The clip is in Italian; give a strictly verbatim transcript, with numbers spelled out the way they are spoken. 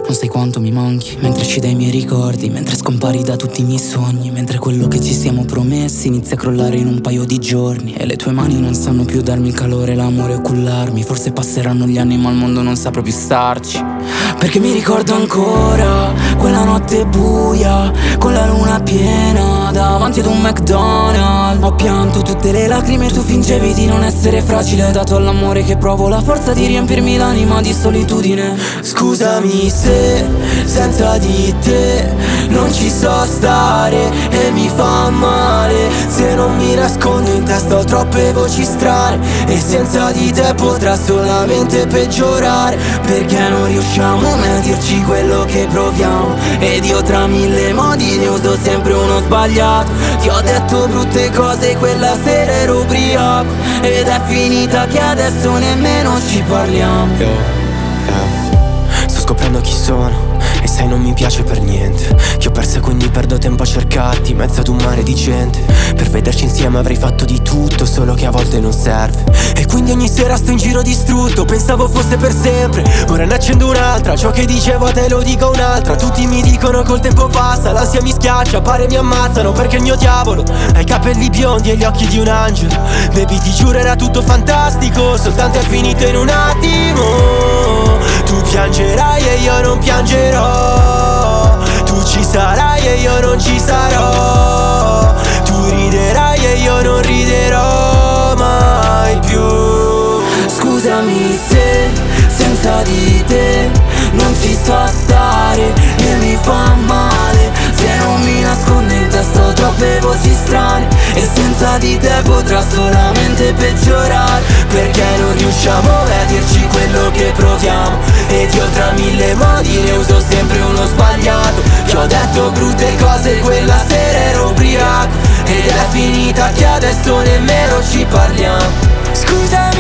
Non sai quanto mi manchi, mentre esci dai miei ricordi, mentre scompari da tutti i miei sogni, mentre quello che ci siamo promessi inizia a crollare in un paio di giorni. E le tue mani non sanno più darmi il calore, l'amore o cullarmi. Forse passeranno gli anni ma il mondo non saprà più starci. Perché mi ricordo ancora quella notte buia, con la luna piena davanti ad un McDonald's. Ho pianto tutte le lacrime, tu fingevi di non essere fragile. Ho dato all'amore che provo la forza di riempirmi l'anima di solitudine. Scusami se senza di te non ci so stare e mi fa male. Se non mi nascondo in testa ho troppe voci strane e senza di te potrà solamente peggiorare, perché non riusciamo mai a dirci quello che proviamo. Ed io tra mille modi ne uso sempre uno sbagliato. Ti ho detto brutte cose, quella sera ero ubriaco ed è finita che adesso nemmeno ci parliamo. Yo, yeah. Sto scoprendo chi sono e sai non mi piace per niente. Che ho perso e quindi perdo tempo a cercarti in mezzo ad un mare di gente. Per vederci insieme avrei fatto di tutto, solo che a volte non serve. E quindi ogni sera sto in giro distrutto, pensavo fosse per sempre. Ora ne accendo un'altra, ciò che dicevo a te lo dico a un'altra. Tutti mi dicono col tempo passa, l'ansia mi schiaccia, pare mi ammazzano perché il mio diavolo ha i capelli biondi e gli occhi di un angelo. Baby ti giuro era tutto fantastico, soltanto è finito in un attimo. Tu piangerai e io non piangerò, tu ci sarai e io non ci sarò, tu riderai e io non riderò mai più. Scusami se senza di te non ci so stare e mi fa male. Se non mi nascondo in testa ho troppe voci strane e senza di te potrà solamente peggiorare, perché non riusciamo a dirci quello che proviamo. Ed io tra mille modi ne uso sempre uno sbagliato. Ti ho detto brutte cose, quella sera ero ubriaco ed è finita che adesso nemmeno ci parliamo. Scusami